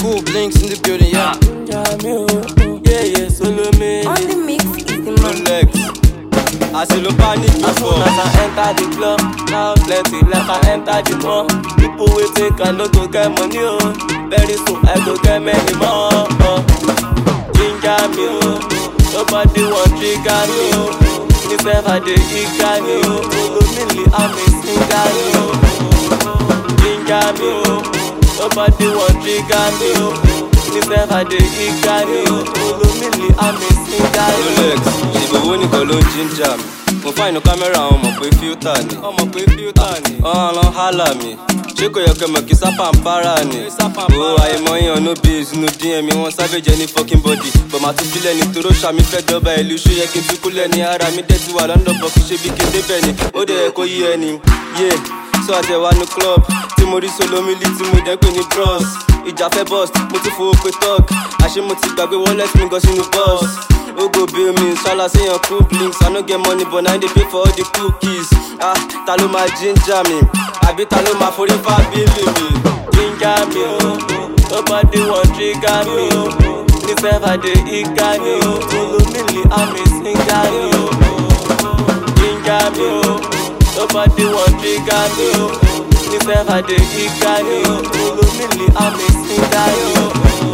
Full blinks in the building, yeah. Yeah, solo me. On the mix is the man. Rolex. I see no panic before. As I enter the club, now plenty like I enter the mall. People will think I no go get money, oh. Very soon I go get many more. Ginger me, oh. Nobody want trigger me, oh. Myself I dey eager me, oh. Follow me, I'm a singer, oh. Ginger me, oh. Nobody want trigger me, oh. Myself I dey eager me, oh. Follow me, I'm a singer, oh. Rolex, ìbòwò nìkan ló ń ginger mi. Mo find no camera, ọmọ pé filter ni. Ọ̀ràn hálà mi. Ṣé kò yẹ kẹ́mọ̀ kí sápà ń para ni? O àìmọyàn no biz no DM mi wọ́n savage any fucking body. But màá tún filẹ̀ nítorí ṣàmì fẹ́ dọ́ba ìlú ṣó yẹ kí n tún kúlẹ̀ ní ara mi dẹ̀ ti wà London bọ̀ kí ṣe bí kí n débẹ̀ ni. Ó dẹ̀ yẹ kó yí ẹni. So àtẹ̀wá ní club tí mo rí solomili tí mo dẹ́ pé ní bros. Ìjà fẹ́ bust, mo ti fowó pé talk. Àṣé mo ti gbàgbé wallet mi gan sínú bus. Who go bill me? Shala say your cool blinks. I no get money, but now they pay for all the cookies. Ta ló ma ginger me? Àbí ta ló ma forí fa bílì mi? Ginger me, oh. Nobody want trigger me, oh. Myself I dey eager me, oh. Follow me, I'm a singer, oh. Ginger me, oh. Nobody want trigger me, oh. Myself I dey eager me, oh. Follow me, I'm a singer, oh.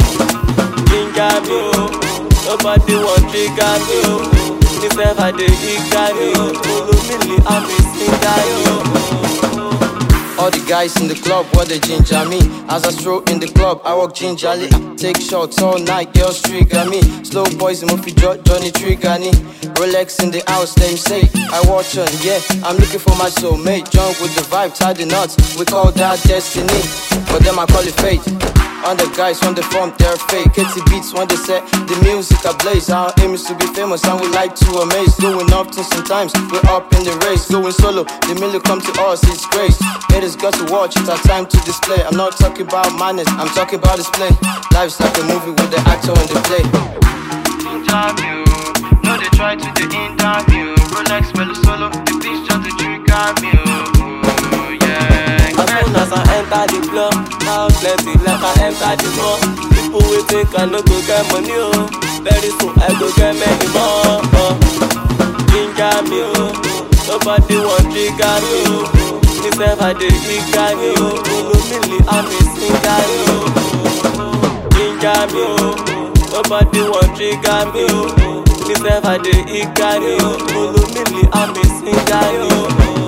Ginger me, oh. Nobody want trigger me, oh. Myself I dey eager me, oh. Follow me, I'm a singer, oh. All the guys in the club, what they ginger me. As I stroll in the club, I walk gingerly. Take shots all night, girls trigger me. Slow boys, Murphy, Johnny trigger me. Rolex in the house, them say I watch on, yeah. I'm looking for my soulmate. Drunk with the vibe, tie the knots. We call that destiny, but them I call it fate. On the guys when they form, they're fake. Katy beats when they set the music ablaze. Our aim is to be famous and we like to amaze. Doing often sometimes, we're up in the race. Going solo, the million come to us, it's grace. Haters got to watch, it's our time to display. I'm not talking about madness, I'm talking about display. Life's like a movie with the actor in the play. Interview, no they try to the interview. Rolex, well solo, the bitch just to trigger me. As soon as I enter the club, now plenty like I enter the mall. People will think I no go get money, oh. Very soon I go get many more. Ginger me, oh. Nobody want trigger me, oh. Myself I dey eager me, oh. Follow me, I'm a singer, oh. Ginger me, oh. Nobody want trigger me, oh. Myself I dey eager me, oh. Follow me, I'm a singer, oh.